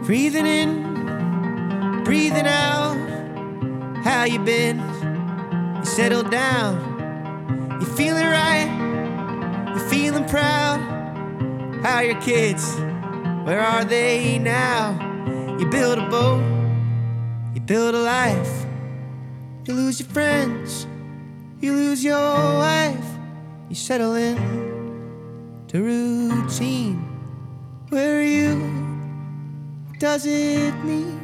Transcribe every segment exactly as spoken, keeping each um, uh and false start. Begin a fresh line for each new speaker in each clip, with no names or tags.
Breathing in, breathing out. How you been? You settled down. You feeling right? You feeling proud? How are your kids? Where are they now? You build a boat, you build a life. You lose your friends, you lose your wife. You settle in to routine. Where are you? What does it mean?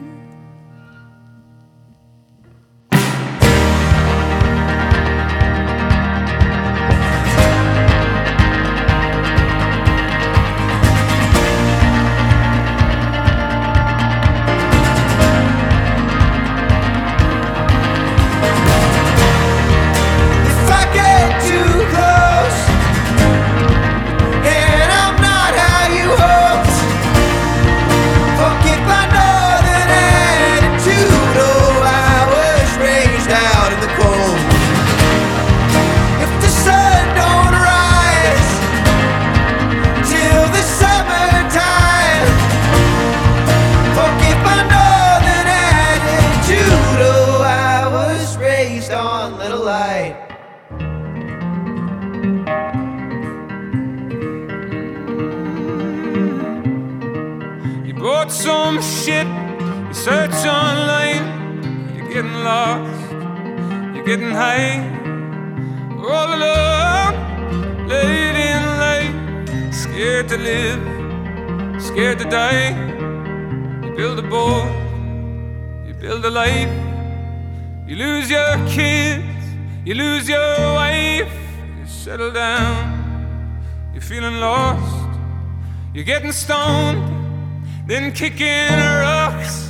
Bought some shit, you search online, you're getting lost, you're getting high, all alone, late in life, scared to live, scared to die. You build a boat, you build a life, you lose your kids, you lose your wife, you settle down, you're feeling lost, you're getting stoned, then kicking rocks.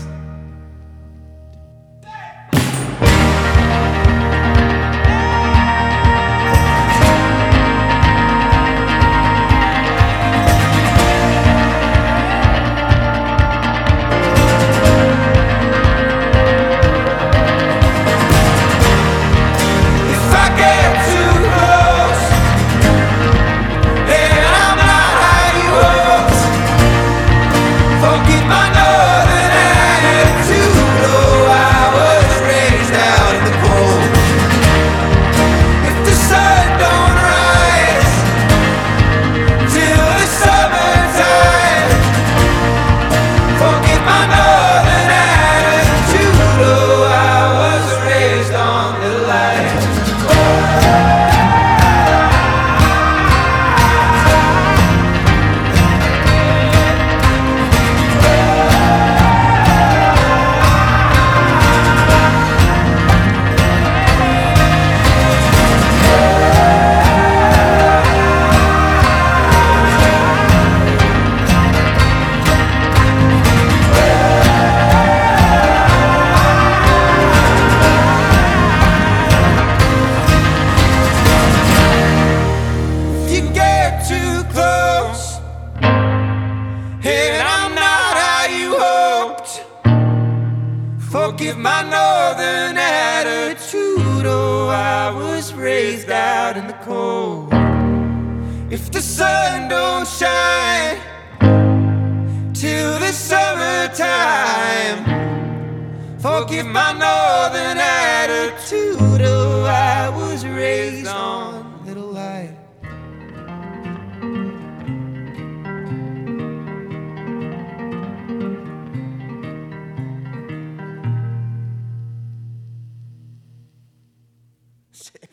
Forgive my northern attitude. Oh, I was raised out in the cold. If the sun don't shine till the summertime, forgive my northern attitude. Oh, I was raised on little light. Sick.